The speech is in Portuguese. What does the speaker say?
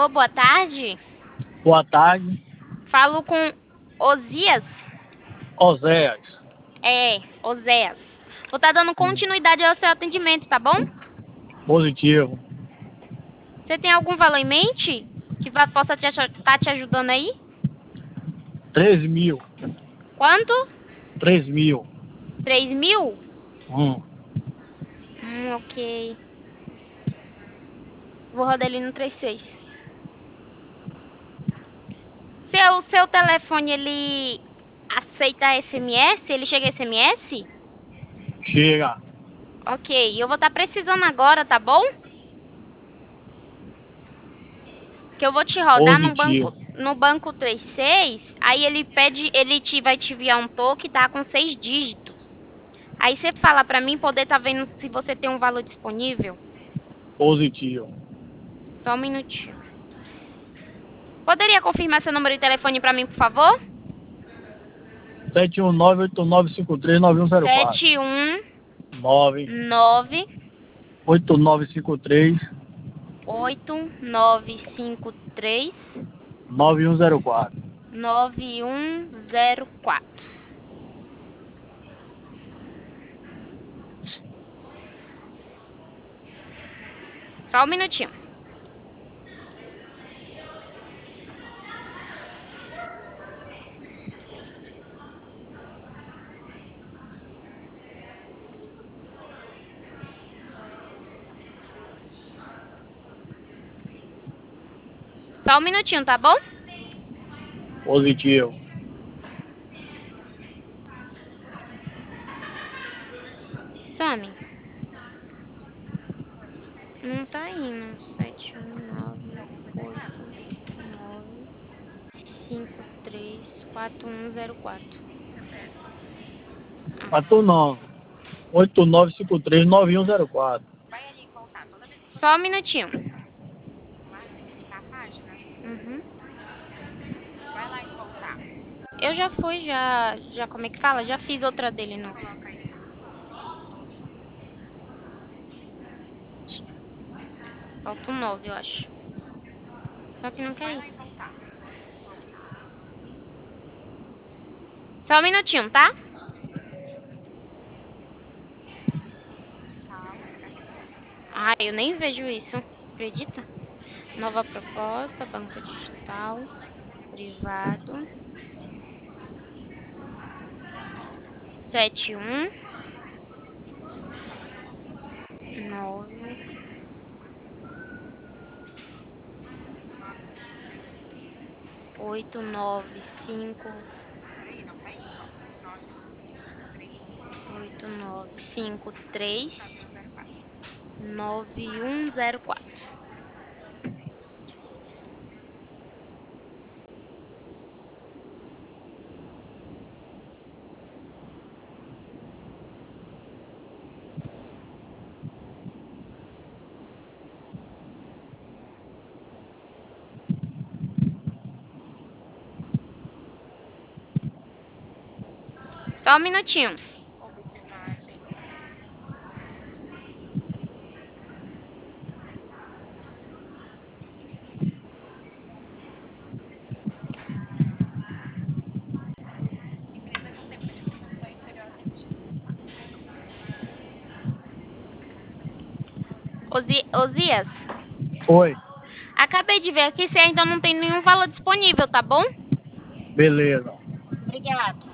Alô, boa tarde. Boa tarde. Falo com Osias. Oséias. Oséias. Vou estar dando continuidade ao seu atendimento, tá bom? Positivo. Você tem algum valor em mente que possa estar te ajudando aí? 3.000. Quanto? 3.000. 3.000? Ok. Vou rodar ele no 36. Seu telefone, ele aceita SMS? Ele chega SMS? Chega. Ok, eu vou estar precisando agora, tá bom? Que eu vou te rodar Positivo. no banco 36, aí ele vai te enviar um toque, tá? Com 6 dígitos. Aí você fala pra mim poder tá vendo se você tem um valor disponível. Positivo. Só um minutinho. Poderia confirmar seu número de telefone pra mim, por favor? 719-8953-9104. 719 9-8953-9104. 8953 9104. Só um minutinho. Só um minutinho, tá bom? Positivo. Some. Não tá indo. 71989534104. Mas tu não. 8953-9104. Só um minutinho. Uhum. Eu já fui, já como é que fala? Já fiz outra dele, não. Falta um 9, eu acho. Só que não quer ir. Só um minutinho, tá? Ah, eu nem vejo isso. Acredita? Nova proposta, banco digital, privado. 719 895 8953 9104. Só um minutinho. Osias, Oi. acabei de ver aqui, você ainda não tem nenhum valor disponível, tá bom? Beleza. Obrigada.